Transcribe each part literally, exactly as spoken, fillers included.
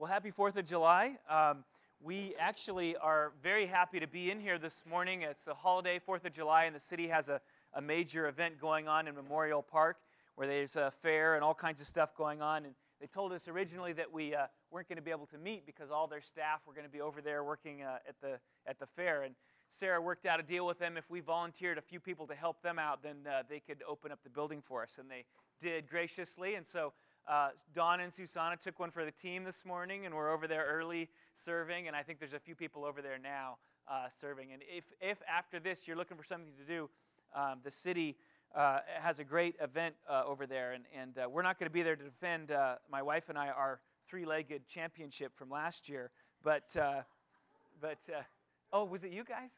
Well, happy fourth of July. Um, we actually are very happy to be in here this morning. It's the holiday, fourth of July, and the city has a, a major event going on in Memorial Park where there's a fair and all kinds of stuff going on. And they told us originally that we uh, weren't going to be able to meet because all their staff were going to be over there working uh, at the at the fair. And Sarah worked out a deal with them. If we volunteered a few people to help them out, then uh, they could open up the building for us. And they did graciously. And so Uh, Dawn and Susanna took one for the team this morning, and we're over there early serving, and I think there's a few people over there now uh, serving. And if, if after this you're looking for something to do, um, the city uh, has a great event uh, over there, and, and uh, we're not going to be there to defend, uh, my wife and I, our three-legged championship from last year, but, uh, but uh, oh, was it you guys?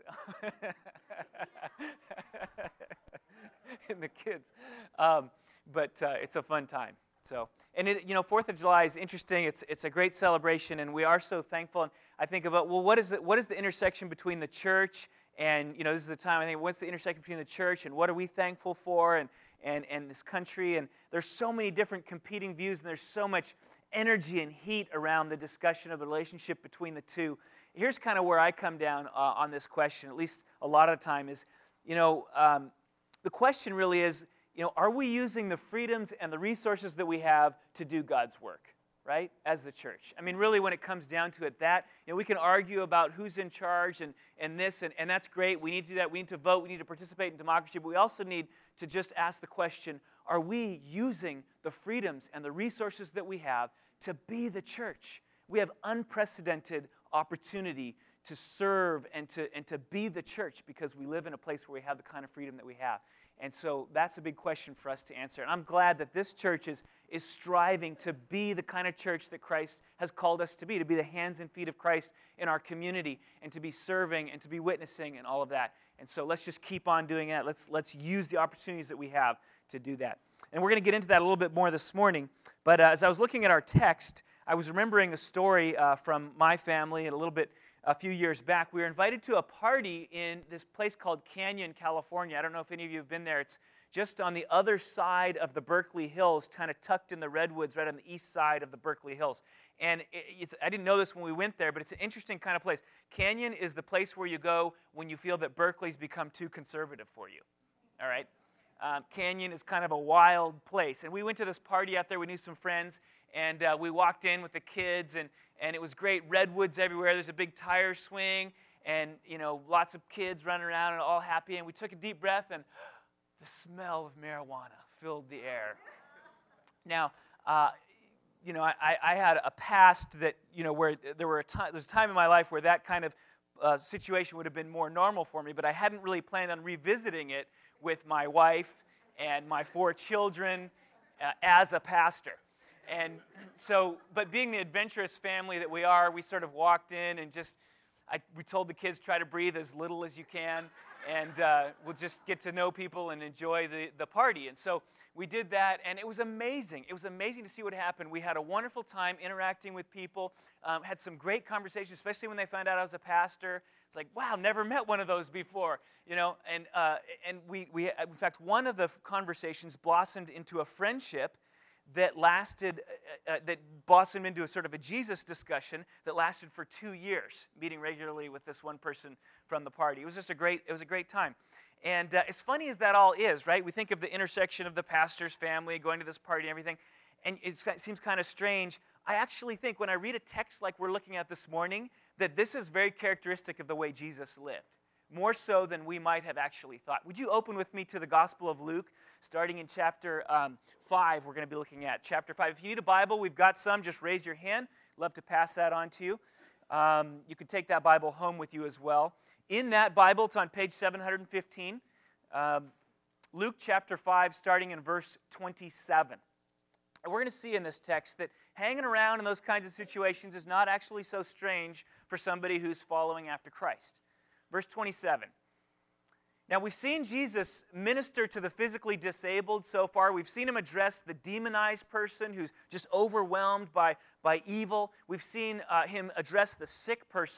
And the kids. Um, but uh, it's a fun time. So, and it, you know, fourth of July is interesting. It's it's a great celebration, and we are so thankful. And I think about, well, what is it? What is the intersection between the church and, you know, this is the time I think, what's the intersection between the church and what are we thankful for, and and and this country? And there's so many different competing views, and there's so much energy and heat around the discussion of the relationship between the two. Here's kind of where I come down uh, on this question. At least a lot of the time is, you know, um, the question really is, you know, are we using the freedoms and the resources that we have to do God's work, right, as the church? I mean, really, when it comes down to it, that, you know, we can argue about who's in charge and, and this, and, and that's great. We need to do that. We need to vote. We need to participate in democracy. But we also need to just ask the question, are we using the freedoms and the resources that we have to be the church? We have unprecedented opportunity to serve and to, and to be the church because we live in a place where we have the kind of freedom that we have. And so that's a big question for us to answer. And I'm glad that this church is, is striving to be the kind of church that Christ has called us to be, to be the hands and feet of Christ in our community, and to be serving and to be witnessing and all of that. And so let's just keep on doing that. Let's, let's use the opportunities that we have to do that. And we're going to get into that a little bit more this morning. But uh, as I was looking at our text, I was remembering a story uh, from my family and a little bit a few years back. We were invited to a party in this place called Canyon, California. I don't know if any of you have been there. It's just on the other side of the Berkeley Hills, kind of tucked in the redwoods, right on the east side of the Berkeley Hills. And it's, I didn't know this when we went there, but it's an interesting kind of place. Canyon is the place where you go when you feel that Berkeley's become too conservative for you. All right? Um, Canyon is kind of a wild place. And we went to this party out there. We knew some friends. And uh, we walked in with the kids, and, and it was great. Redwoods everywhere. There's a big tire swing, and, you know, lots of kids running around and all happy. And we took a deep breath, and the smell of marijuana filled the air. Now, uh, you know, I, I had a past that, you know, where there were a time, there was a time in my life where that kind of uh, situation would have been more normal for me, but I hadn't really planned on revisiting it with my wife and my four children uh, as a pastor. And so, but being the adventurous family that we are, we sort of walked in and just, I, we told the kids, try to breathe as little as you can, and uh, we'll just get to know people and enjoy the, the party. And so we did that, and it was amazing. It was amazing to see what happened. We had a wonderful time interacting with people, um, had some great conversations, especially when they found out I was a pastor. It's like, wow, never met one of those before, you know. And uh, and we, we, in fact, one of the conversations blossomed into a friendship that lasted, uh, uh, that blossomed into a sort of a Jesus discussion that lasted for two years, meeting regularly with this one person from the party. It was just a great, it was a great time. And uh, as funny as that all is, right? We think of the intersection of the pastor's family, going to this party and everything, and it seems kind of strange. I actually think when I read a text like we're looking at this morning, that this is very characteristic of the way Jesus lived. More so than we might have actually thought. Would you open with me to the Gospel of Luke, starting in chapter um, five, we're going to be looking at chapter five. If you need a Bible, we've got some. Just raise your hand. Love to pass that on to you. Um, you can take that Bible home with you as well. In that Bible, it's on page seven hundred fifteen. Um, Luke chapter five, starting in verse twenty-seven. And we're going to see in this text that hanging around in those kinds of situations is not actually so strange for somebody who's following after Christ. Verse twenty-seven. Now, we've seen Jesus minister to the physically disabled so far. We've seen him address the demonized person who's just overwhelmed by, by evil. We've seen uh, him address the sick person.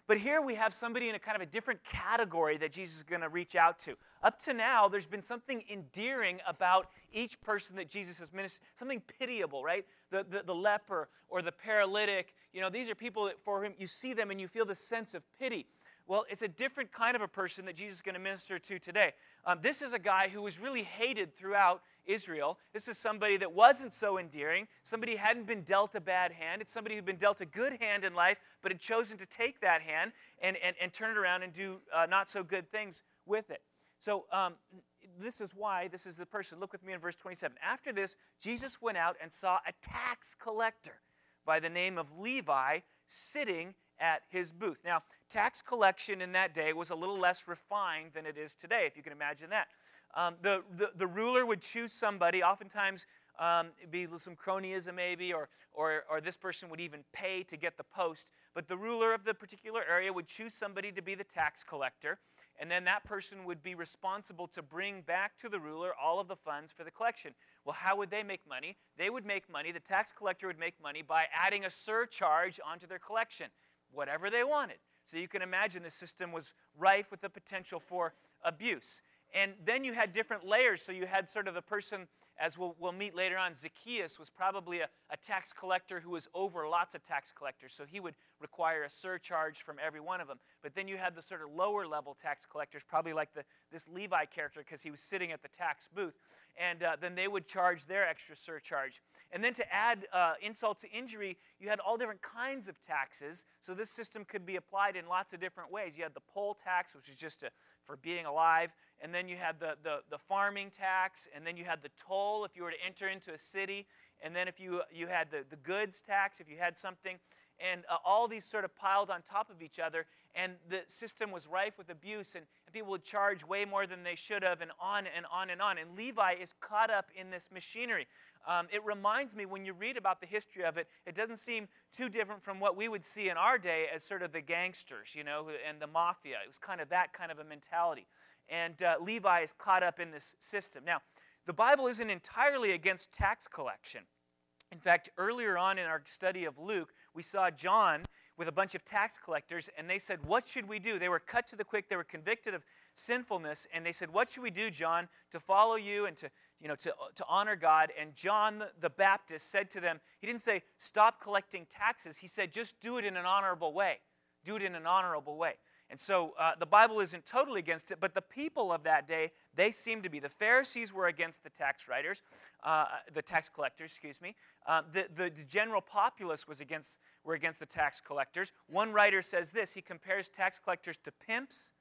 But here we have somebody in a kind of a different category that Jesus is going to reach out to. Up to now, there's been something endearing about each person that Jesus has ministered, something pitiable, right? The, the, the leper or the paralytic, you know, these are people that for whom you see them and you feel this sense of pity. Well, it's a different kind of a person that Jesus is going to minister to today. Um, this is a guy who was really hated throughout Israel. This is somebody that wasn't so endearing, somebody who hadn't been dealt a bad hand. It's somebody who'd been dealt a good hand in life, but had chosen to take that hand and, and, and turn it around and do uh, not so good things with it. So um, this is why, this is the person. Look with me in verse twenty-seven. After this, Jesus went out and saw a tax collector by the name of Levi sitting at his booth. Now, tax collection in that day was a little less refined than it is today, if you can imagine that. Um, the, the, the ruler would choose somebody, oftentimes um, it'd be some cronyism maybe, or, or, or this person would even pay to get the post. But the ruler of the particular area would choose somebody to be the tax collector, and then that person would be responsible to bring back to the ruler all of the funds for the collection. Well, how would they make money? They would make money, the tax collector would make money by adding a surcharge onto their collection, whatever they wanted. So you can imagine the system was rife with the potential for abuse. And then you had different layers. So you had sort of the person, as we'll, we'll meet later on, Zacchaeus was probably a, a tax collector who was over lots of tax collectors. So he would require a surcharge from every one of them. But then you had the sort of lower level tax collectors, probably like the, this Levi character because he was sitting at the tax booth. And uh, then they would charge their extra surcharge. And then to add uh, insult to injury, you had all different kinds of taxes. So this system could be applied in lots of different ways. You had the poll tax, which is just a, for being alive. And then you had the, the, the farming tax. And then you had the toll if you were to enter into a city. And then if you, you had the, the goods tax if you had something. And uh, all these sort of piled on top of each other. And the system was rife with abuse. And, and people would charge way more than they should have, and on and on and on. And Levi is caught up in this machinery. Um, it reminds me, when you read about the history of it, it doesn't seem too different from what we would see in our day as sort of the gangsters, you know, and the mafia. It was kind of that kind of a mentality. And uh, Levi is caught up in this system. Now, the Bible isn't entirely against tax collection. In fact, earlier on in our study of Luke, we saw John with a bunch of tax collectors, and they said, what should we do? They were cut to the quick. They were convicted of sinfulness, and they said, what should we do, John, to follow you and to, you know, to, to honor God? And John the Baptist said to them, he didn't say, stop collecting taxes. He said, just do it in an honorable way. Do it in an honorable way. And so uh, the Bible isn't totally against it, but the people of that day, they seemed to be. The Pharisees were against the tax writers, uh, the tax collectors, excuse me. Uh, the, the, the general populace was against, were against the tax collectors. One writer says this, he compares tax collectors to pimps,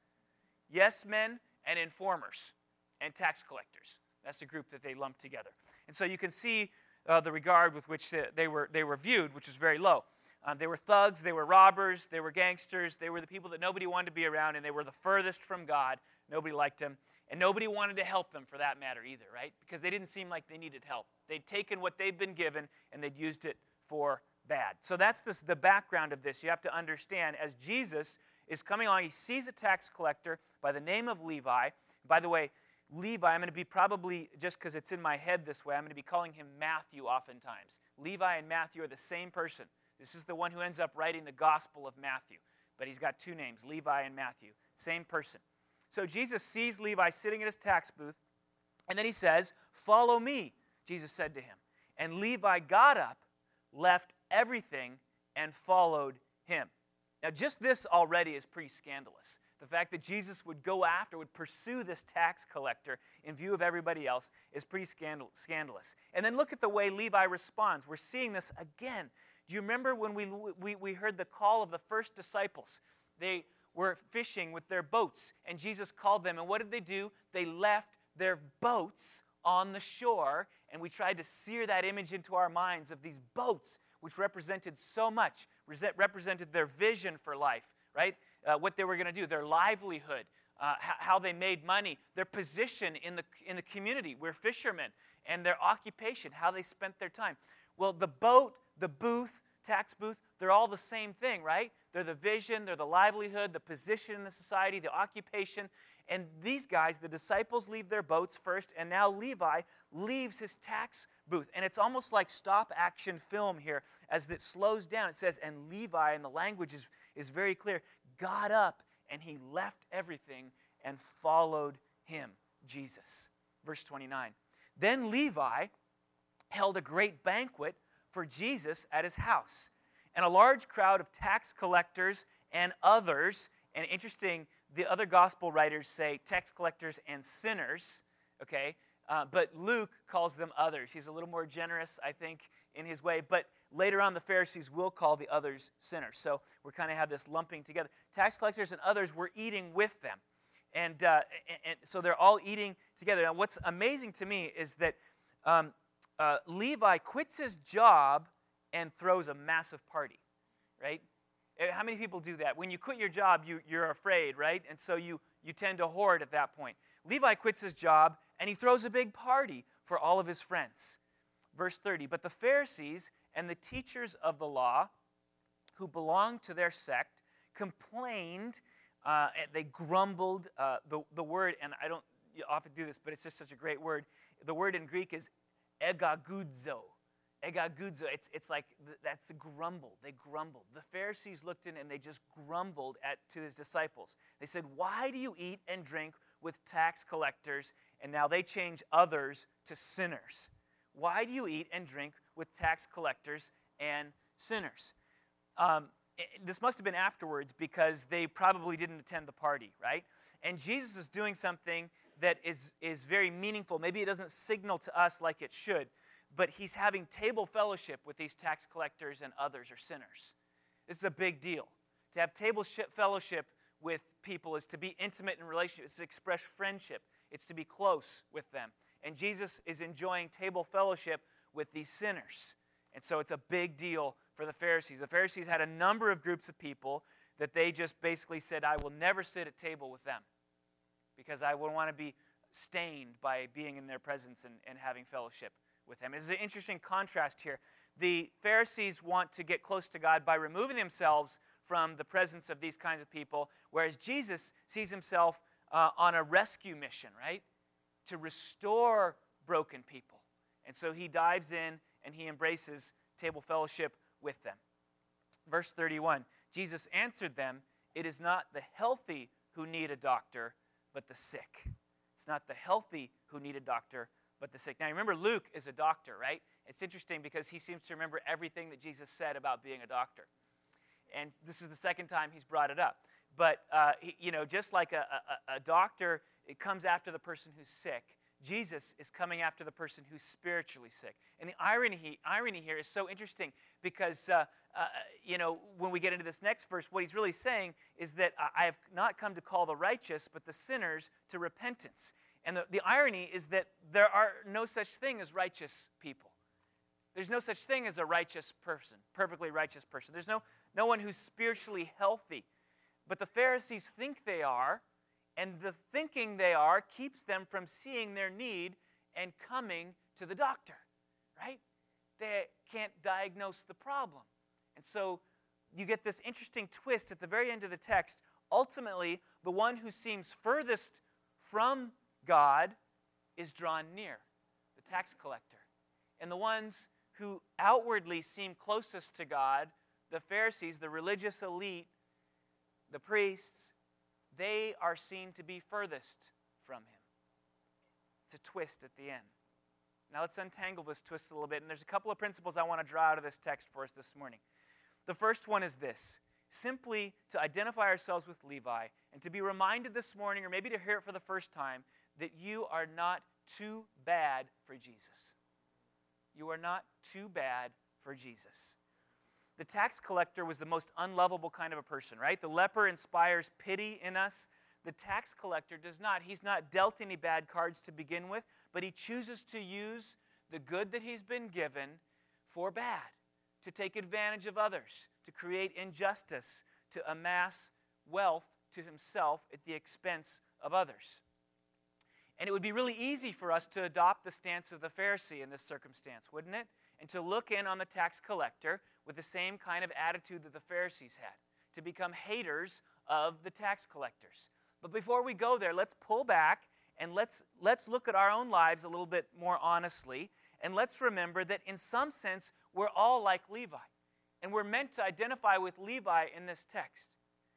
yes men, and informers, and tax collectors. That's the group that they lumped together. And so you can see uh, the regard with which they were, they were viewed, which was very low. Um, they were thugs, they were robbers, they were gangsters, they were the people that nobody wanted to be around, and they were the furthest from God. Nobody liked them, and nobody wanted to help them for that matter either, right? Because they didn't seem like they needed help. They'd taken what they'd been given, and they'd used it for bad. So that's this, the background of this. You have to understand, as Jesus is coming along, he sees a tax collector by the name of Levi. By the way, Levi, I'm going to be probably, just because it's in my head this way, I'm going to be calling him Matthew oftentimes. Levi and Matthew are the same person. This is the one who ends up writing the Gospel of Matthew. But he's got two names, Levi and Matthew. Same person. So Jesus sees Levi sitting at his tax booth, and then he says, follow me, Jesus said to him. And Levi got up, left everything, and followed him. Now, just this already is pretty scandalous. The fact that Jesus would go after, would pursue this tax collector in view of everybody else is pretty scandal- scandalous. And then look at the way Levi responds. We're seeing this again. Do you remember when we, we, we heard the call of the first disciples? They were fishing with their boats, and Jesus called them. And what did they do? They left their boats on the shore, and we tried to sear that image into our minds of these boats, which represented so much, represented their vision for life, right? Uh, what they were going to do, their livelihood, uh, h- how they made money, their position in the, in the community. We're fishermen, and their occupation, how they spent their time. Well, the boat, the booth, tax booth, they're all the same thing, right? They're the vision, they're the livelihood, the position in the society, the occupation. And these guys, the disciples, leave their boats first, and now Levi leaves his tax booth. And it's almost like stop-action film here as it slows down. It says, and Levi, and the language is, is very clear, got up and he left everything and followed him, Jesus. Verse twenty-nine. Then Levi held a great banquet for Jesus at his house, and a large crowd of tax collectors and others, and interesting, the other gospel writers say tax collectors and sinners, okay? Uh, but Luke calls them others. He's a little more generous, I think, in his way. But later on, the Pharisees will call the others sinners. So we kind of have this lumping together. Tax collectors and others were eating with them. And, uh, and, and so they're all eating together. Now, what's amazing to me is that um, uh, Levi quits his job and throws a massive party, right? How many people do that? When you quit your job, you, you're afraid, right? And so you, you tend to hoard at that point. Levi quits his job, and he throws a big party for all of his friends. Verse thirty, but the Pharisees and the teachers of the law who belonged to their sect complained, uh, and they grumbled. Uh, the, the word, and I don't often do this, but it's just such a great word. The word in Greek is egagudzo. Egagudzo, it's, it's like, that's the grumble. They grumbled. The Pharisees looked in and they just grumbled at to his disciples. They said, why do you eat and drink with tax collectors? And now they change others to sinners. Why do you eat and drink with tax collectors and sinners? Um, it, this must have been afterwards because they probably didn't attend the party, right? And Jesus is doing something that is, is very meaningful. Maybe it doesn't signal to us like it should, but he's having table fellowship with these tax collectors and others or sinners. This is a big deal. To have table fellowship with people is to be intimate in relationship. It's to express friendship. It's to be close with them. And Jesus is enjoying table fellowship with these sinners. And so it's a big deal for the Pharisees. The Pharisees had a number of groups of people that they just basically said, I will never sit at table with them because I wouldn't want to be stained by being in their presence and, and having fellowship with them. It's an interesting contrast here. The Pharisees want to get close to God by removing themselves from the presence of these kinds of people, whereas Jesus sees himself uh, on a rescue mission, right? To restore broken people. And so he dives in and he embraces table fellowship with them. Verse thirty-one, Jesus answered them, it is not the healthy who need a doctor, but the sick. It's not the healthy who need a doctor, but the sick. Now remember, Luke is a doctor, right? It's interesting because he seems to remember everything that Jesus said about being a doctor. And this is the second time he's brought it up. But, uh, he, you know, just like a, a, a doctor, it comes after the person who's sick. Jesus is coming after the person who's spiritually sick. And the irony, irony here is so interesting because, uh, uh, you know, when we get into this next verse, what he's really saying is that I have not come to call the righteous, but the sinners to repentance. And the, the irony is that there are no such thing as righteous people. There's no such thing as a righteous person, perfectly righteous person. There's no, no one who's spiritually healthy. But the Pharisees think they are, and the thinking they are keeps them from seeing their need and coming to the doctor, right? They can't diagnose the problem. And so you get this interesting twist at the very end of the text. Ultimately, the one who seems furthest from God is drawn near, the tax collector. And the ones who outwardly seem closest to God, the Pharisees, the religious elite, the priests, they are seen to be furthest from him. It's a twist at the end. Now let's untangle this twist a little bit, and there's a couple of principles I want to draw out of this text for us this morning. The first one is this: simply to identify ourselves with Levi and to be reminded this morning, or maybe to hear it for the first time, that you are not too bad for Jesus. You are not too bad for Jesus. The tax collector was the most unlovable kind of a person, right? The leper inspires pity in us. The tax collector does not. He's not dealt any bad cards to begin with, but he chooses to use the good that he's been given for bad, to take advantage of others, to create injustice, to amass wealth to himself at the expense of others. And it would be really easy for us to adopt the stance of the Pharisee in this circumstance, wouldn't it? And to look in on the tax collector with the same kind of attitude that the Pharisees had, to become haters of the tax collectors. But before we go there, let's pull back and let's, let's look at our own lives a little bit more honestly, and let's remember that in some sense, we're all like Levi. And we're meant to identify with Levi in this text.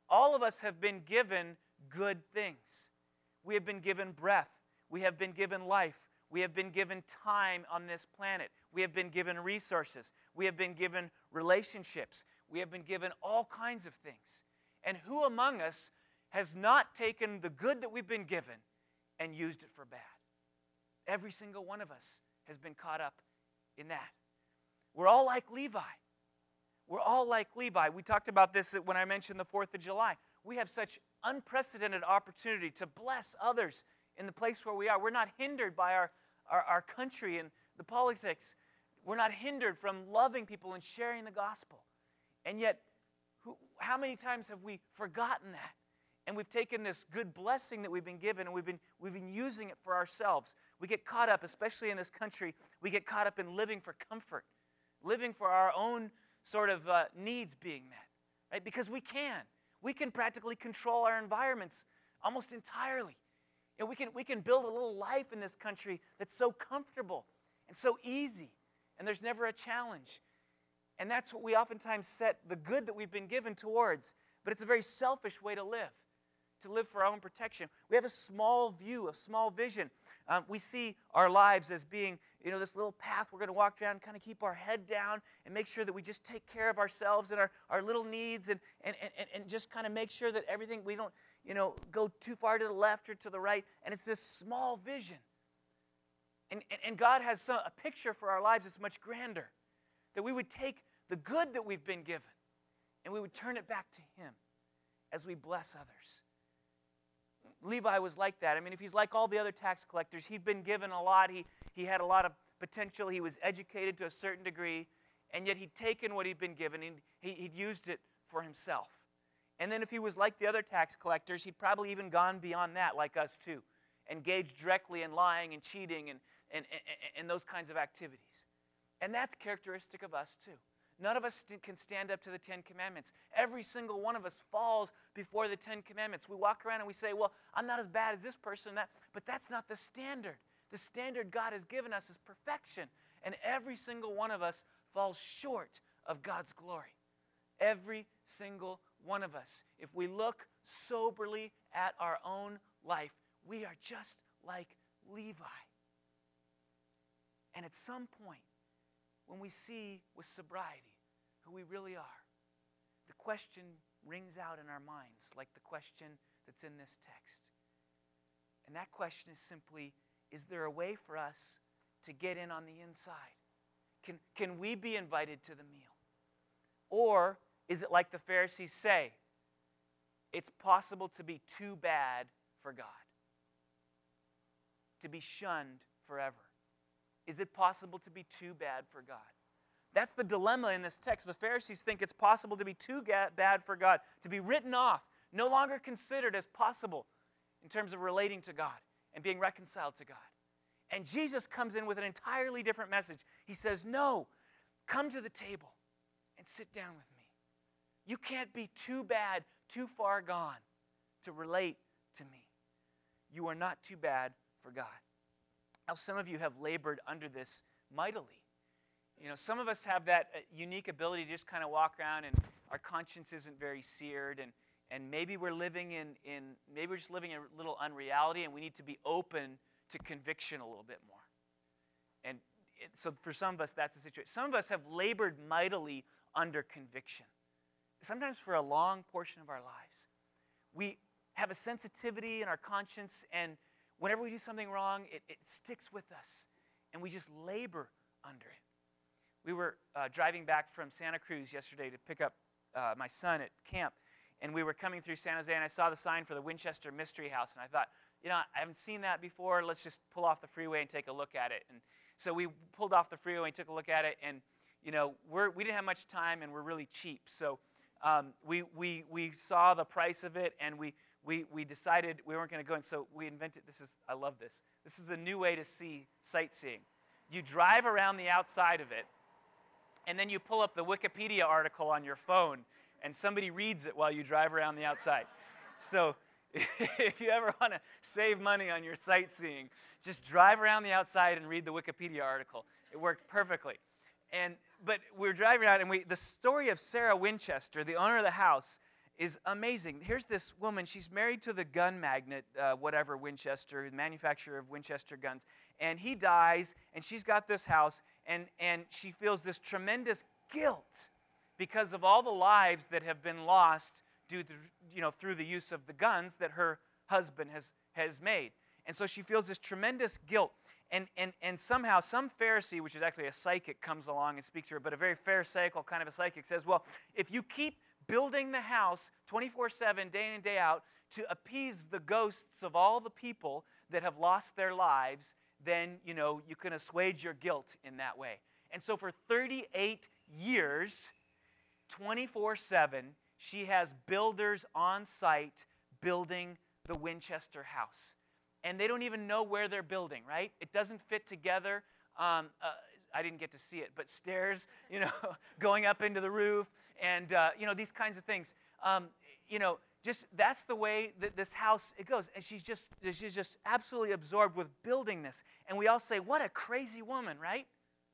all of us have been given good things. We have been given breath. We have been given life. We have been given time on this planet. We have been given resources. We have been given relationships. We have been given all kinds of things. And who among us has not taken the good that we've been given and used it for bad? Every single one of us has been caught up in that. We're all like Levi. We're all like Levi. We talked about this when I mentioned the fourth of July. We have such unprecedented opportunity to bless others in the place where we are. We're not hindered by our, our, our country and the politics. We're not hindered from loving people and sharing the gospel. And yet, who, how many times have we forgotten that? And we've taken this good blessing that we've been given, and we've been, we've been using it for ourselves. We get caught up, especially in this country, we get caught up in living for comfort, living for our own sort of uh, needs being met, right? Because we can. We can practically control our environments almost entirely. And we can, we can build a little life in this country that's so comfortable and so easy, and there's never a challenge. And that's what we oftentimes set the good that we've been given towards. But it's a very selfish way to live, to live for our own protection. We have a small view, a small vision. Um, we see our lives as being, you know, this little path we're going to walk down, kind of keep our head down and make sure that we just take care of ourselves and our, our little needs and, and, and, and just kind of make sure that everything, we don't, you know, go too far to the left or to the right. And it's this small vision. And, and, and God has some, a picture for our lives that's much grander, that we would take the good that we've been given and we would turn it back to Him as we bless others. Levi was like that. I mean, if he's like all the other tax collectors, he'd been given a lot. He, he had a lot of potential. He was educated to a certain degree, and yet he'd taken what he'd been given, and he, he'd used it for himself. And then if he was like the other tax collectors, he'd probably even gone beyond that, like us too, engaged directly in lying and cheating and, and, and, and those kinds of activities. And that's characteristic of us too. None of us can stand up to the Ten Commandments. Every single one of us falls before the Ten Commandments. We walk around and we say, well, I'm not as bad as this person, that, but that's not the standard. The standard God has given us is perfection. And every single one of us falls short of God's glory. Every single one of us. If we look soberly at our own life, we are just like Levi. And at some point, when we see with sobriety who we really are, the question rings out in our minds like the question that's in this text. And that question is simply, is there a way for us to get in on the inside? Can, can we be invited to the meal? Or is it like the Pharisees say, it's possible to be too bad for God, to be shunned forever? Is it possible to be too bad for God? That's the dilemma in this text. The Pharisees think it's possible to be too ga- bad for God, to be written off, no longer considered as possible in terms of relating to God and being reconciled to God. And Jesus comes in with an entirely different message. He says, no, come to the table and sit down with me. You can't be too bad, too far gone to relate to me. You are not too bad for God. Now, some of you have labored under this mightily. You know, some of us have that unique ability to just kind of walk around and our conscience isn't very seared, and, and maybe we're living in, in, maybe we're just living in a little unreality, and we need to be open to conviction a little bit more. And it, so for some of us, that's the situation. Some of us have labored mightily under conviction, sometimes for a long portion of our lives. We have a sensitivity in our conscience, and whenever we do something wrong, it, it sticks with us, and we just labor under it. We were uh, driving back from Santa Cruz yesterday to pick up uh, my son at camp, and we were coming through San Jose, and I saw the sign for the Winchester Mystery House, and I thought, you know, I haven't seen that before. Let's just pull off the freeway and take a look at it. And so we pulled off the freeway and took a look at it, and you know, we're, we didn't have much time, and we're really cheap. So um, we we we saw the price of it, and we we we decided we weren't going to go. And so we invented this is I love this. This is a new way to see sightseeing. You drive around the outside of it, and then you pull up the Wikipedia article on your phone, and somebody reads it while you drive around the outside. So if you ever want to save money on your sightseeing, just drive around the outside and read the Wikipedia article. It worked perfectly. And but we were driving out, and we the story of Sarah Winchester, the owner of the house, is amazing. Here's this woman. She's married to the gun magnate, uh, whatever, Winchester, manufacturer of Winchester guns. And he dies, and she's got this house, and, and she feels this tremendous guilt because of all the lives that have been lost due to, you know, through the use of the guns that her husband has, has made. And so she feels this tremendous guilt. And, and, and somehow some Pharisee, which is actually a psychic, comes along and speaks to her, but a very pharisaical kind of a psychic says, well, if you keep building the house twenty-four seven, day in and day out, to appease the ghosts of all the people that have lost their lives, then, you know, you can assuage your guilt in that way. And so for thirty-eight years, twenty-four seven, she has builders on site building the Winchester house. And they don't even know where they're building, right? It doesn't fit together. Um, uh, I didn't get to see it, but stairs, you know, going up into the roof, and, uh, you know, these kinds of things. Um, you know, just that's the way that this house, it goes. And she's just, she's just absolutely absorbed with building this. And we all say, what a crazy woman, right?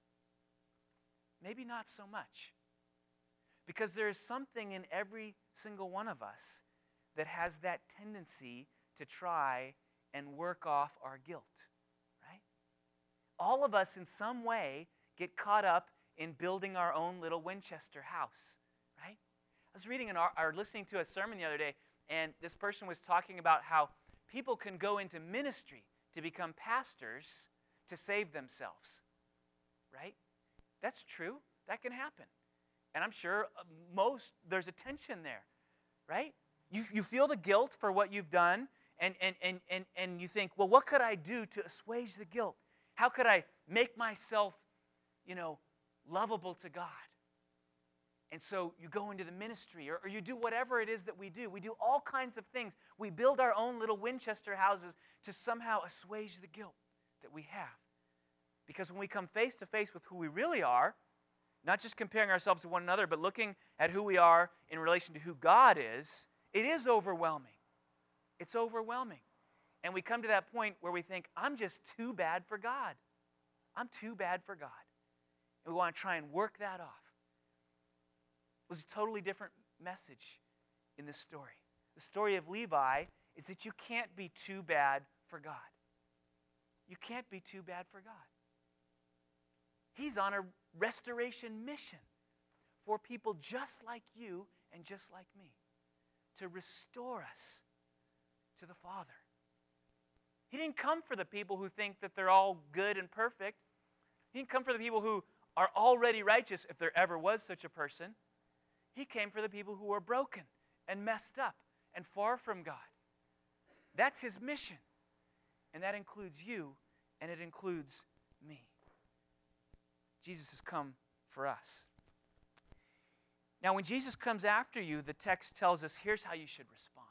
Maybe not so much. Because there is something in every single one of us that has that tendency to try and work off our guilt, right? All of us in some way get caught up in building our own little Winchester house, right? I was reading an, or listening to a sermon the other day, and this person was talking about how people can go into ministry to become pastors to save themselves, right? That's true. That can happen. And I'm sure most, there's a tension there, right? You, you feel the guilt for what you've done, and, and, and, and, and you think, well, what could I do to assuage the guilt? How could I make myself, you know, lovable to God? And so you go into the ministry, or, or you do whatever it is that we do. We do all kinds of things. We build our own little Winchester houses to somehow assuage the guilt that we have. Because when we come face to face with who we really are, not just comparing ourselves to one another, but looking at who we are in relation to who God is, it is overwhelming. It's overwhelming. And we come to that point where we think, I'm just too bad for God. I'm too bad for God. And we want to try and work that off. It was a totally different message in this story. The story of Levi is that you can't be too bad for God. You can't be too bad for God. He's on a restoration mission for people just like you and just like me, to restore us to the Father. He didn't come for the people who think that they're all good and perfect. He didn't come for the people who are already righteous, if there ever was such a person. He came for the people who are broken and messed up and far from God. That's his mission. And that includes you, and it includes me. Jesus has come for us. Now, when Jesus comes after you, the text tells us, here's how you should respond.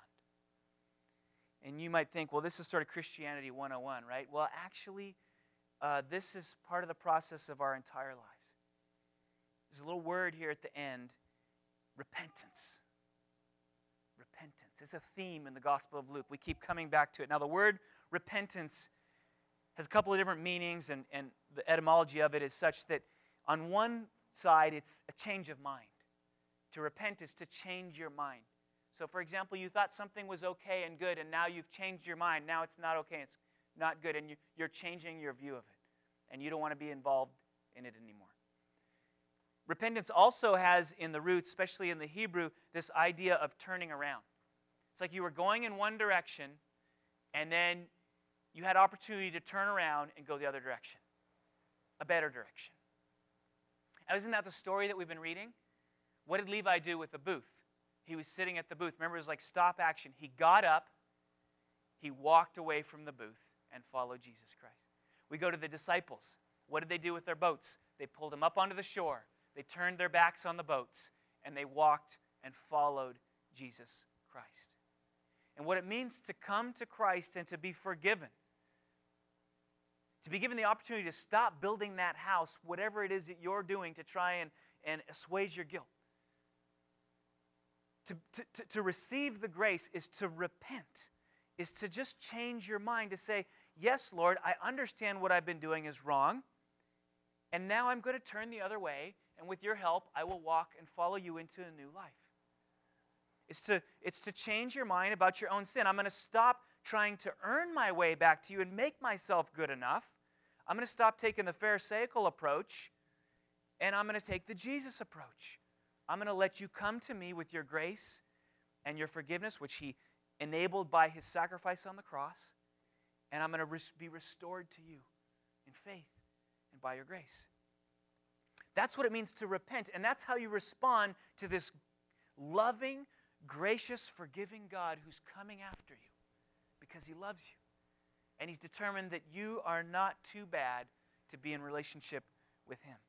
And you might think, well, this is sort of Christianity one oh one, right? Well, actually, uh, this is part of the process of our entire lives. There's a little word here at the end, repentance. Repentance. It's a theme in the Gospel of Luke. We keep coming back to it. Now, the word repentance has a couple of different meanings, and, and the etymology of it is such that on one side, it's a change of mind. To repent is to change your mind. So, for example, you thought something was okay and good, and now you've changed your mind. Now it's not okay, it's not good, and you, you're changing your view of it, and you don't want to be involved in it anymore. Repentance also has in the roots, especially in the Hebrew, this idea of turning around. It's like you were going in one direction, and then you had opportunity to turn around and go the other direction, a better direction. And isn't that the story that we've been reading? What did Levi do with the booth? He was sitting at the booth. Remember, it was like stop action. He got up, he walked away from the booth, and followed Jesus Christ. We go to the disciples. What did they do with their boats? They pulled them up onto the shore. They turned their backs on the boats, and they walked and followed Jesus Christ. And what it means to come to Christ and to be forgiven, to be given the opportunity to stop building that house, whatever it is that you're doing to try and, and assuage your guilt. To, to, to receive the grace is to repent, is to just change your mind, to say, yes, Lord, I understand what I've been doing is wrong, and now I'm going to turn the other way, and with your help, I will walk and follow you into a new life. It's to, it's to change your mind about your own sin. I'm going to stop trying to earn my way back to you and make myself good enough. I'm going to stop taking the Pharisaical approach, and I'm going to take the Jesus approach. I'm going to let you come to me with your grace and your forgiveness, which he enabled by his sacrifice on the cross, and I'm going to res- be restored to you in faith and by your grace. That's what it means to repent, and that's how you respond to this loving, gracious, forgiving God who's coming after you because he loves you. And he's determined that you are not too bad to be in relationship with him.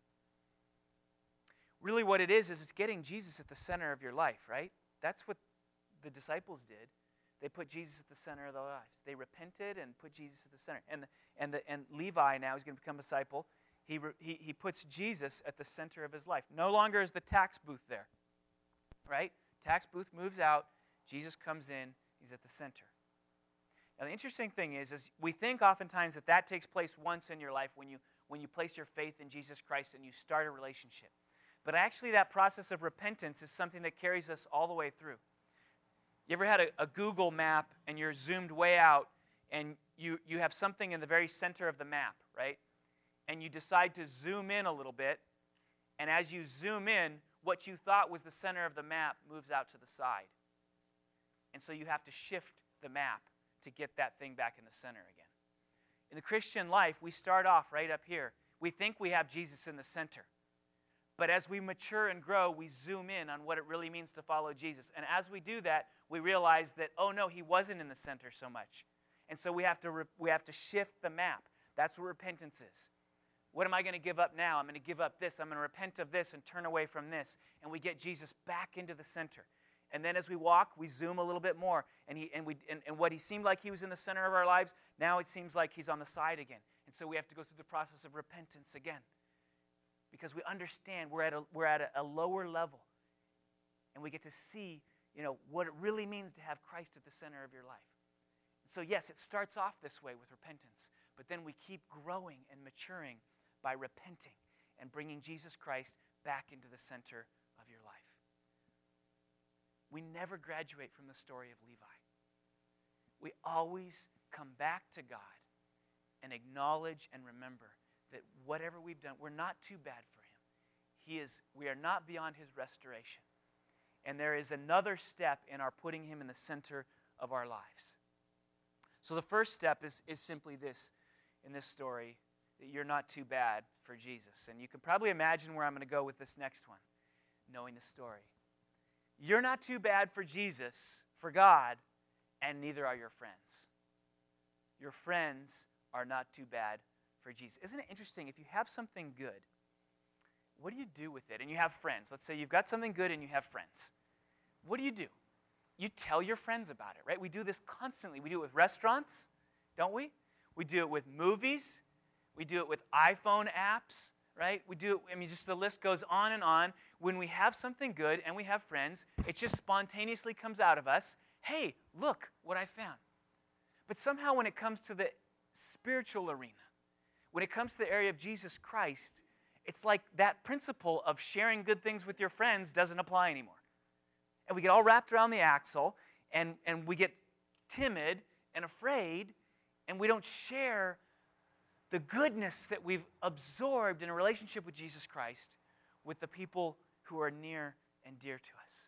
Really what it is, is it's getting Jesus at the center of your life, right? That's what the disciples did. They put Jesus at the center of their lives. They repented and put Jesus at the center. And, the, and, the, and Levi now is going to become a disciple. He, re, he, he puts Jesus at the center of his life. No longer is the tax booth there, right? Tax booth moves out. Jesus comes in. He's at the center. Now, the interesting thing is, is we think oftentimes that that takes place once in your life when you, when you place your faith in Jesus Christ and you start a relationship. But actually, that process of repentance is something that carries us all the way through. You ever had a, a Google map and you're zoomed way out and you, you have something in the very center of the map, right? And you decide to zoom in a little bit, and as you zoom in, what you thought was the center of the map moves out to the side. And so you have to shift the map to get that thing back in the center again. In the Christian life, we start off right up here. We think we have Jesus in the center. But as we mature and grow, we zoom in on what it really means to follow Jesus. And as we do that, we realize that, oh no, he wasn't in the center so much. And so we have to, re- we have to shift the map. That's what repentance is. What am I going to give up now? I'm going to give up this. I'm going to repent of this and turn away from this. And we get Jesus back into the center. And then as we walk, we zoom a little bit more. And, he, and, we, and, and what he seemed like he was in the center of our lives, now it seems like he's on the side again. And so we have to go through the process of repentance again. Because we understand we're at a, we're at a, a lower level. And we get to see, you know, what it really means to have Christ at the center of your life. So yes, it starts off this way with repentance. But then we keep growing and maturing by repenting and bringing Jesus Christ back into the center of your life. We never graduate from the story of Levi. We always come back to God and acknowledge and remember that whatever we've done, we're not too bad for him. He is, we are not beyond his restoration. And there is another step in our putting him in the center of our lives. So the first step is, is simply this in this story, that you're not too bad for Jesus. And you can probably imagine where I'm going to go with this next one, knowing the story. You're not too bad for Jesus, for God, and neither are your friends. Your friends are not too bad for Jesus. Isn't it interesting? If you have something good, what do you do with it? And you have friends. Let's say you've got something good and you have friends. What do you do? You tell your friends about it, right? We do this constantly. We do it with restaurants, don't we? We do it with movies. We do it with iPhone apps, right? We do it, I mean, just the list goes on and on. When we have something good and we have friends, it just spontaneously comes out of us. Hey, look what I found. But somehow when it comes to the spiritual arena, when it comes to the area of Jesus Christ, it's like that principle of sharing good things with your friends doesn't apply anymore. And we get all wrapped around the axle, and, and we get timid and afraid, and we don't share the goodness that we've absorbed in a relationship with Jesus Christ with the people who are near and dear to us.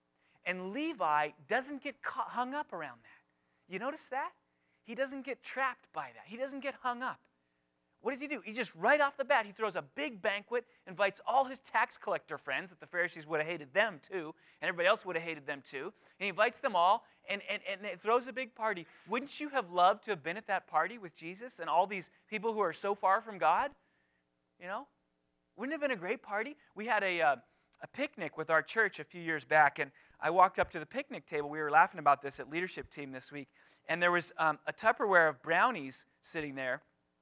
And Levi doesn't get caught, hung up around that. You notice that? He doesn't get trapped by that. He doesn't get hung up. What does he do? He just, right off the bat, he throws a big banquet, invites all his tax collector friends, that the Pharisees would have hated them too, and everybody else would have hated them too, and he invites them all, and, and, and throws a big party. Wouldn't you have loved to have been at that party with Jesus and all these people who are so far from God? You know? Wouldn't it have been a great party? We had a, uh, a picnic with our church a few years back, and I walked up to the picnic table. We were laughing about this at leadership team this week, and there was um, a Tupperware of brownies sitting there.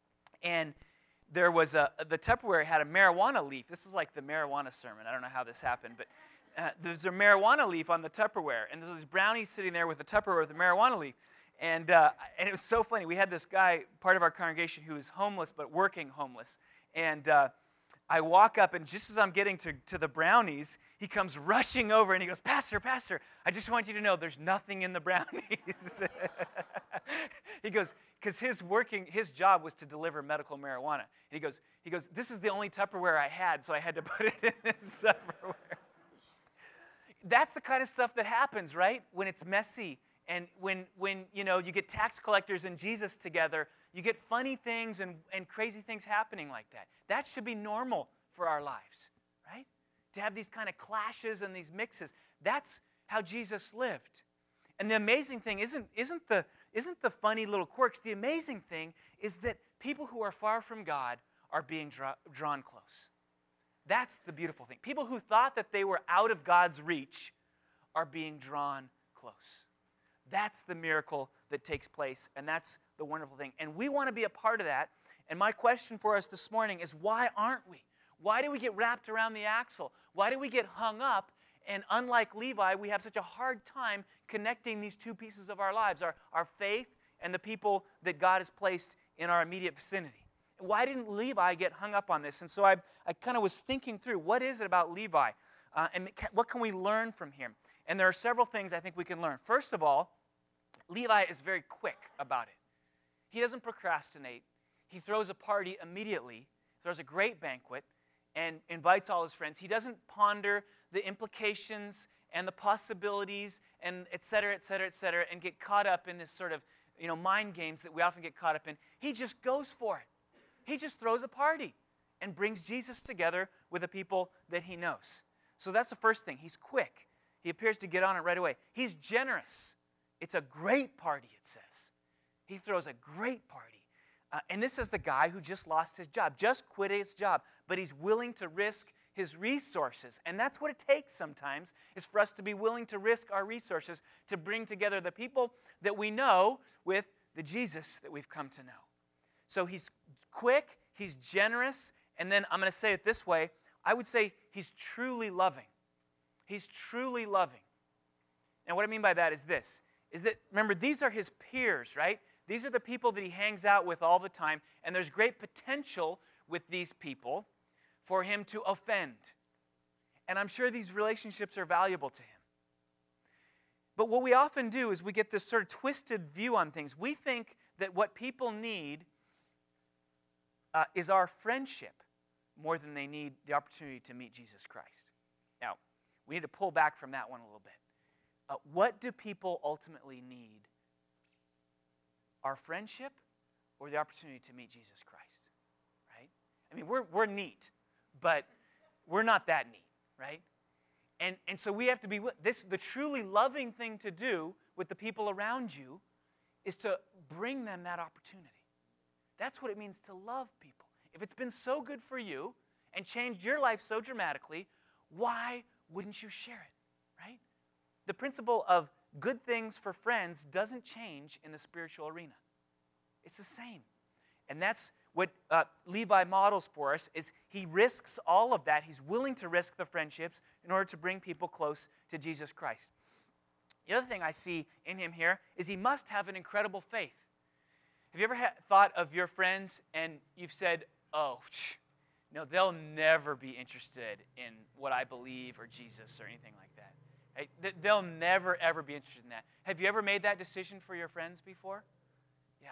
And there was a, the Tupperware had a marijuana leaf. This is like the marijuana sermon. I don't know how this happened, but uh, there's a marijuana leaf on the Tupperware. And there's these brownies sitting there with a Tupperware with a marijuana leaf. And, uh, and it was so funny. We had this guy, part of our congregation, who was homeless but working homeless. And uh, I walk up, and just as I'm getting to, to the brownies, he comes rushing over, and he goes, Pastor, Pastor, I just want you to know there's nothing in the brownies. He goes, because his working, his job was to deliver medical marijuana. And he goes, he goes, this is the only Tupperware I had, so I had to put it in this Tupperware. That's the kind of stuff that happens, right? When it's messy, and when, when you know, you get tax collectors and Jesus together, you get funny things and, and crazy things happening like that. That should be normal for our lives, right? To have these kind of clashes and these mixes. That's how Jesus lived. And the amazing thing isn't, isn't, the, isn't the funny little quirks. The amazing thing is that people who are far from God are being draw, drawn close. That's the beautiful thing. People who thought that they were out of God's reach are being drawn close. That's the miracle that takes place, and that's the wonderful thing. And we want to be a part of that. And my question for us this morning is, why aren't we? Why do we get wrapped around the axle? Why do we get hung up? And unlike Levi, we have such a hard time connecting these two pieces of our lives, our, our faith and the people that God has placed in our immediate vicinity. Why didn't Levi get hung up on this? And so I, I kind of was thinking through, what is it about Levi? Uh, and what can we learn from him? And there are several things I think we can learn. First of all, Levi is very quick about it. He doesn't procrastinate. He throws a party immediately, throws a great banquet, and invites all his friends. He doesn't ponder the implications and the possibilities and et cetera, et cetera, et cetera, and get caught up in this sort of, you know, mind games that we often get caught up in. He just goes for it. He just throws a party and brings Jesus together with the people that he knows. So that's the first thing. He's quick. He appears to get on it right away. He's generous. It's a great party, it says. He throws a great party. Uh, and this is the guy who just lost his job, just quit his job, but he's willing to risk his resources. And that's what it takes sometimes, is for us to be willing to risk our resources to bring together the people that we know with the Jesus that we've come to know. So he's quick, he's generous, and then I'm going to say it this way, I would say he's truly loving. He's truly loving. And what I mean by that is this, is that, remember, these are his peers, right? These are the people that he hangs out with all the time, and there's great potential with these people for him to offend. And I'm sure these relationships are valuable to him. But what we often do is we get this sort of twisted view on things. We think that what people need uh, is our friendship more than they need the opportunity to meet Jesus Christ. Now, we need to pull back from that one a little bit. Uh, what do people ultimately need? Our friendship or the opportunity to meet Jesus Christ, right? I mean, we're, we're neat, but we're not that neat, right? And, and so we have to be, this, the truly loving thing to do with the people around you is to bring them that opportunity. That's what it means to love people. If it's been so good for you and changed your life so dramatically, why wouldn't you share it, right? The principle of good things for friends doesn't change in the spiritual arena. It's the same. And that's what uh, Levi models for us, is he risks all of that. He's willing to risk the friendships in order to bring people close to Jesus Christ. The other thing I see in him here is he must have an incredible faith. Have you ever ha- thought of your friends and you've said, oh, no, they'll never be interested in what I believe or Jesus or anything like that. Right? They'll never, ever be interested in that. Have you ever made that decision for your friends before? Yeah.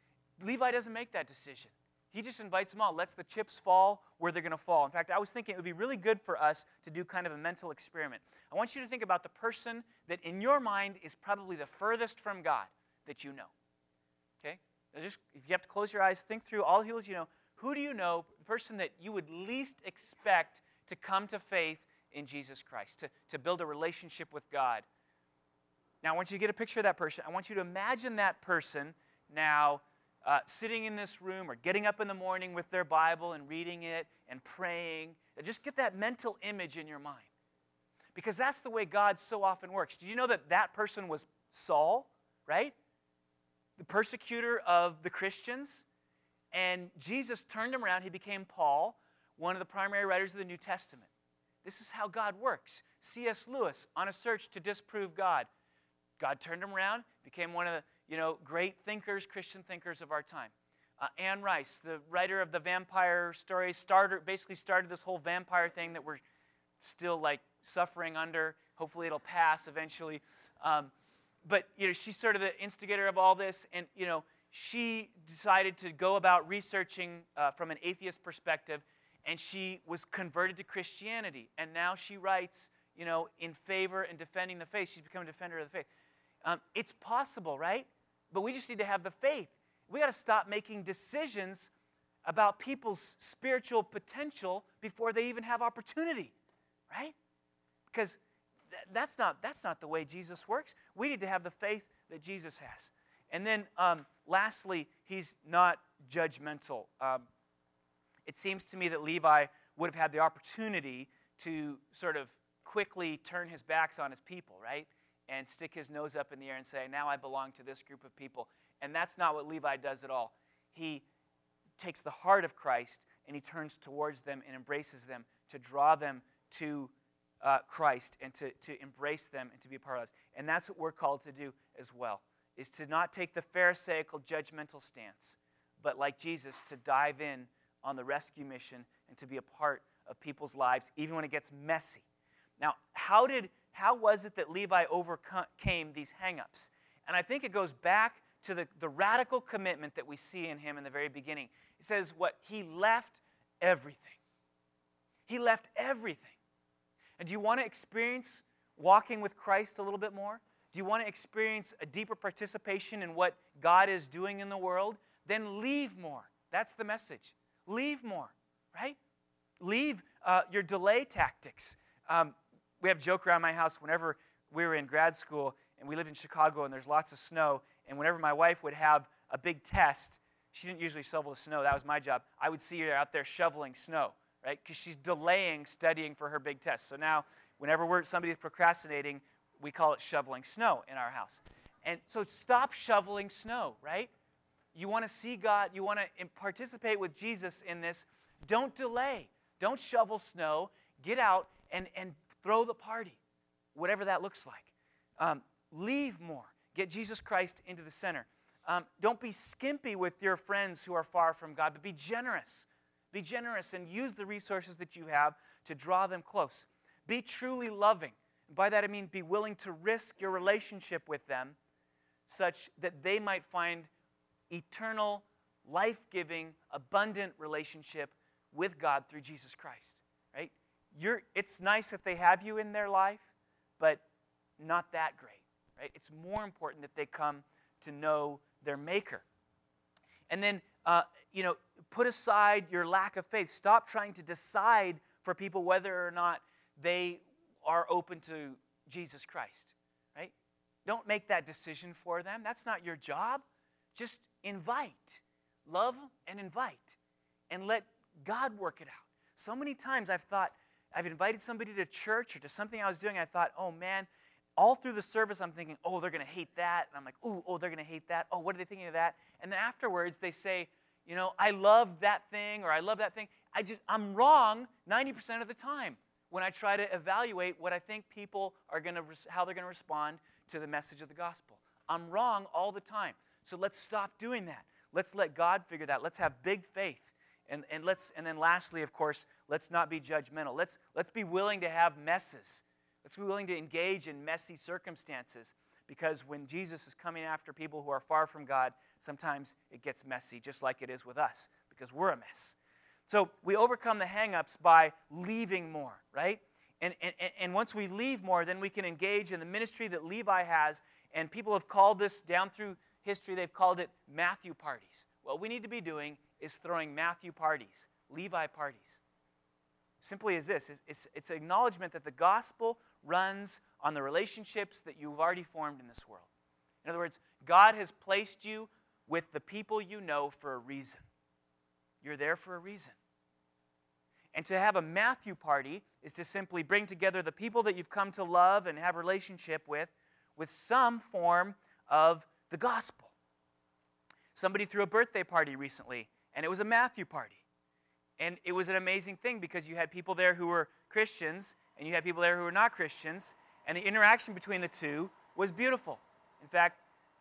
Levi doesn't make that decision. He just invites them all, lets the chips fall where they're going to fall. In fact, I was thinking it would be really good for us to do kind of a mental experiment. I want you to think about the person that in your mind is probably the furthest from God that you know. Okay? Now just, if you have to close your eyes, think through all the people you know. Who do you know, the person that you would least expect to come to faith in Jesus Christ, to, to build a relationship with God? Now, I want you to get a picture of that person. I want you to imagine that person now uh, sitting in this room or getting up in the morning with their Bible and reading it and praying. Just get that mental image in your mind. Because that's the way God so often works. Did you know that that person was Saul, right? The persecutor of the Christians. And Jesus turned him around. He became Paul, one of the primary writers of the New Testament. This is how God works. C S Lewis, on a search to disprove God. God turned him around, became one of the you know, great thinkers, Christian thinkers of our time. Uh, Anne Rice, the writer of the vampire stories, started, basically started this whole vampire thing that we're still like suffering under. Hopefully it'll pass eventually. Um, but you know, she's sort of the instigator of all this, and you know, she decided to go about researching uh, from an atheist perspective, and she was converted to Christianity, and now she writes, you know, in favor and defending the faith. She's become a defender of the faith. Um, it's possible, right? But we just need to have the faith. We got to stop making decisions about people's spiritual potential before they even have opportunity, right? Because th- that's not that's not the way Jesus works. We need to have the faith that Jesus has. And then, um, lastly, he's not judgmental. Um, it seems to me that Levi would have had the opportunity to sort of quickly turn his backs on his people, right? And stick his nose up in the air and say, now I belong to this group of people. And that's not what Levi does at all. He takes the heart of Christ and he turns towards them and embraces them to draw them to uh, Christ and to, to embrace them and to be a part of us. And that's what we're called to do as well, is to not take the Pharisaical judgmental stance, but like Jesus, to dive in on the rescue mission and to be a part of people's lives, even when it gets messy. Now, how did how was it that Levi overcame these hang-ups? And I think it goes back to the, the radical commitment that we see in him in the very beginning. It says what? He left everything. He left everything. And do you want to experience walking with Christ a little bit more? Do you want to experience a deeper participation in what God is doing in the world? Then leave more. That's the message. Leave more, right? Leave uh, your delay tactics. Um, we have a joke around my house whenever we were in grad school, and we lived in Chicago, and there's lots of snow, and whenever my wife would have a big test, she didn't usually shovel the snow. That was my job. I would see her out there shoveling snow, right? Because she's delaying studying for her big test. So now, whenever we're, somebody's procrastinating, we call it shoveling snow in our house. And so stop shoveling snow, right? You want to see God, you want to participate with Jesus in this. Don't delay. Don't shovel snow. Get out and, and throw the party, whatever that looks like. Um, leave more. Get Jesus Christ into the center. Um, don't be skimpy with your friends who are far from God, but be generous. Be generous and use the resources that you have to draw them close. Be truly loving. By that I mean be willing to risk your relationship with them such that they might find eternal, life-giving, abundant relationship with God through Jesus Christ, right? You're, it's nice that they have you in their life, but not that great, right? It's more important that they come to know their Maker. And then, uh, you know, put aside your lack of faith. Stop trying to decide for people whether or not they are open to Jesus Christ, right? Don't make that decision for them. That's not your job. Just invite. Love and invite. And let God work it out. So many times I've thought, I've invited somebody to church or to something I was doing, I thought, oh man, all through the service I'm thinking, oh, they're going to hate that. And I'm like, ooh, oh, they're going to hate that. Oh, what are they thinking of that? And then afterwards they say, you know, I love that thing or I love that thing. I just, I'm wrong ninety percent of the time when I try to evaluate what I think people are going to, how they're going to respond to the message of the gospel. I'm wrong all the time. So let's stop doing that. Let's let God figure that. Let's have big faith. And, and let's and then lastly, of course, let's not be judgmental. Let's let's be willing to have messes. Let's be willing to engage in messy circumstances, because when Jesus is coming after people who are far from God, sometimes it gets messy, just like it is with us, because we're a mess. So we overcome the hang-ups by leaving more, right? And, and, and once we leave more, then we can engage in the ministry that Levi has, and people have called this, down through history, they've called it Matthew parties. What we need to be doing is throwing Matthew parties, Levi parties. Simply as this, it's, it's, it's an acknowledgement that the gospel runs on the relationships that you've already formed in this world. In other words, God has placed you with the people you know for a reason. You're there for a reason. And to have a Matthew party is to simply bring together the people that you've come to love and have a relationship with, with some form of the gospel. Somebody threw a birthday party recently, and it was a Matthew party. And it was an amazing thing because you had people there who were Christians, and you had people there who were not Christians, and the interaction between the two was beautiful. In fact,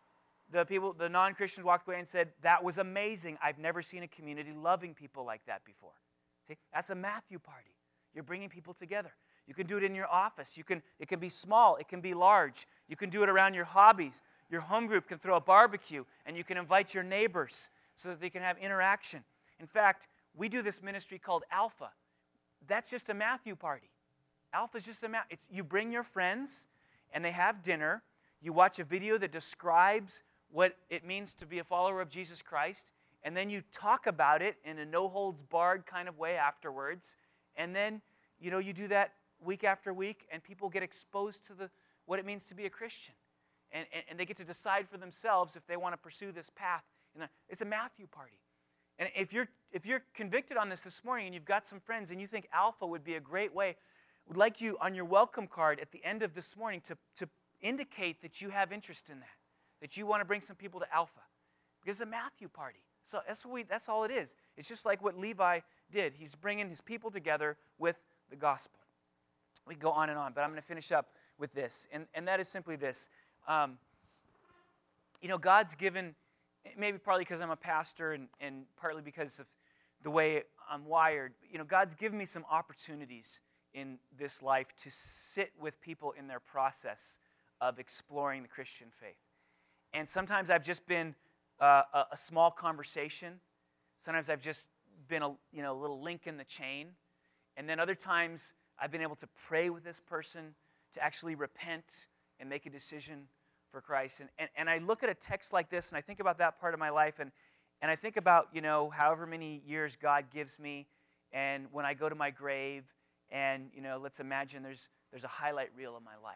the people, the non-Christians walked away and said, that was amazing. I've never seen a community loving people like that before. See, that's a Matthew party. You're bringing people together. You can do it in your office. You can, it can be small. It can be large. You can do it around your hobbies. Your home group can throw a barbecue, and you can invite your neighbors so that they can have interaction. In fact, we do this ministry called Alpha. That's just a Matthew party. Alpha is just a Matthew. It's, you bring your friends, and they have dinner. You watch a video that describes what it means to be a follower of Jesus Christ, and then you talk about it in a no-holds-barred kind of way afterwards, and then, you know, you do that week after week, and people get exposed to the what it means to be a Christian, and, and, and they get to decide for themselves if they want to pursue this path. And it's a Matthew party. And if you're if you're convicted on this this morning, and you've got some friends, and you think Alpha would be a great way, would like you on your welcome card at the end of this morning to, to indicate that you have interest in that. That you want to bring some people to Alpha. Because it's a Matthew party. So that's, what we, that's all it is. It's just like what Levi did. He's bringing his people together with the gospel. We go on and on, but I'm going to finish up with this. And, and that is simply this. Um, you know, God's given, maybe partly because I'm a pastor and, and partly because of the way I'm wired, you know, God's given me some opportunities in this life to sit with people in their process of exploring the Christian faith. And sometimes I've just been uh, a, a small conversation. Sometimes I've just been a you know a little link in the chain. And then other times I've been able to pray with this person to actually repent and make a decision for Christ. And, and, and I look at a text like this and I think about that part of my life. And, and I think about, you know, however many years God gives me. And when I go to my grave and, you know, let's imagine there's there's a highlight reel of my life.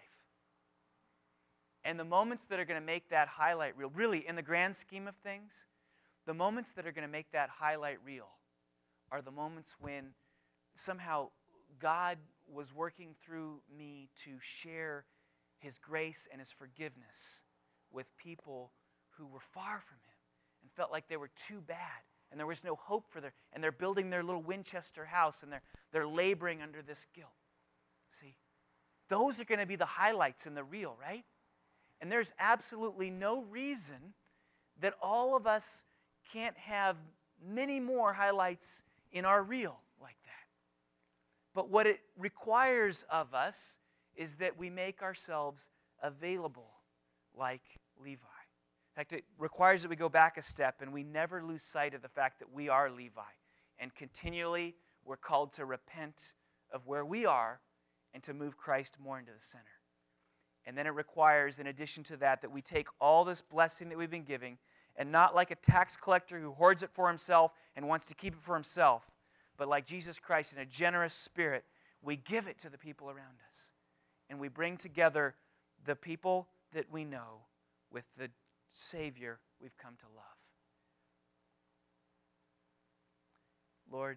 And the moments that are going to make that highlight reel, really, in the grand scheme of things, the moments that are going to make that highlight reel are the moments when somehow God was working through me to share His grace and His forgiveness with people who were far from Him and felt like they were too bad and there was no hope for their, and they're building their little Winchester house and they're, they're laboring under this guilt. See, those are going to be the highlights in the reel, right? And there's absolutely no reason that all of us can't have many more highlights in our reel like that. But what it requires of us is that we make ourselves available like Levi. In fact, it requires that we go back a step and we never lose sight of the fact that we are Levi. And continually we're called to repent of where we are and to move Christ more into the center. And then it requires, in addition to that, that we take all this blessing that we've been giving and not like a tax collector who hoards it for himself and wants to keep it for himself, but like Jesus Christ in a generous spirit, we give it to the people around us. And we bring together the people that we know with the Savior we've come to love. Lord,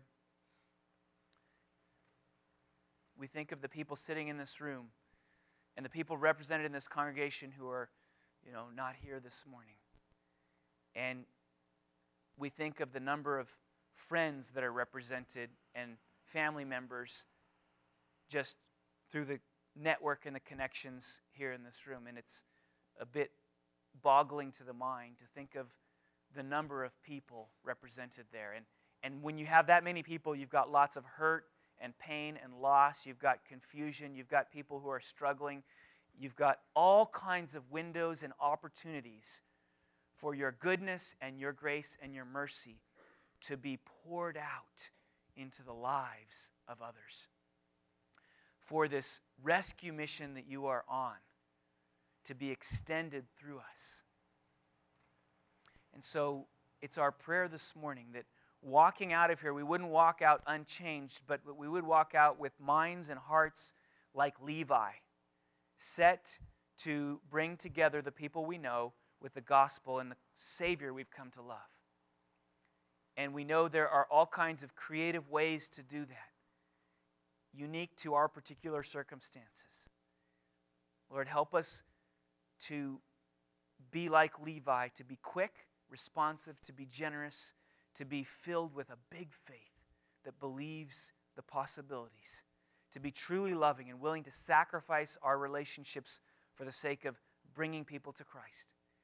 we think of the people sitting in this room and the people represented in this congregation who are, you know, not here this morning. And we think of the number of friends that are represented and family members just through the network and the connections here in this room. And it's a bit boggling to the mind to think of the number of people represented there. And, and when you have that many people, you've got lots of hurt and pain and loss. You've got confusion. You've got people who are struggling. You've got all kinds of windows and opportunities for your goodness and your grace and your mercy to be poured out into the lives of others. For this rescue mission that you are on to be extended through us. And so it's our prayer this morning that walking out of here, we wouldn't walk out unchanged, but we would walk out with minds and hearts like Levi, set to bring together the people we know with the gospel and the Savior we've come to love. And we know there are all kinds of creative ways to do that, unique to our particular circumstances. Lord, help us to be like Levi, to be quick, responsive, to be generous, to be filled with a big faith that believes the possibilities, to be truly loving and willing to sacrifice our relationships for the sake of bringing people to Christ.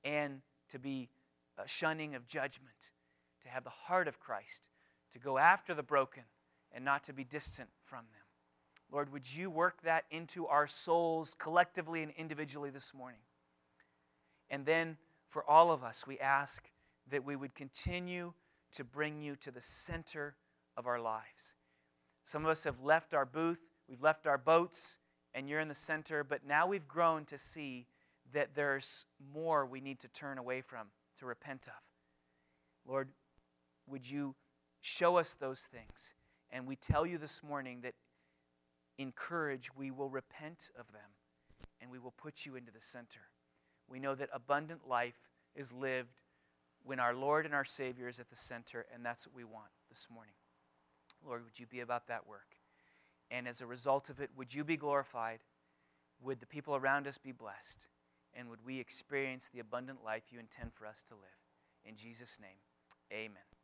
and to be uh, shunning of judgment, to have the heart of Christ, to go after the broken and not to be distant from them. Lord, would you work that into our souls collectively and individually this morning? And then for all of us, we ask that we would continue to bring you to the center of our lives. Some of us have left our booth, we've left our boats, and you're in the center, but now we've grown to see that there's more we need to turn away from, to repent of. Lord, would you show us those things? And we tell you this morning that in courage we will repent of them and we will put you into the center. We know that abundant life is lived when our Lord and our Savior is at the center, and that's what we want this morning. Lord, would you be about that work? And as a result of it, would you be glorified? Would the people around us be blessed? And would we experience the abundant life you intend for us to live? In Jesus' name, amen.